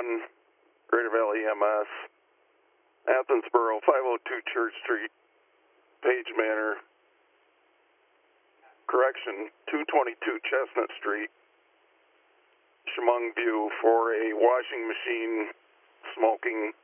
911, Greater Valley EMS, Athensboro, 502 Church Street, Page Manor, correction, 222 Chestnut Street, Chemung View, for a washing machine smoking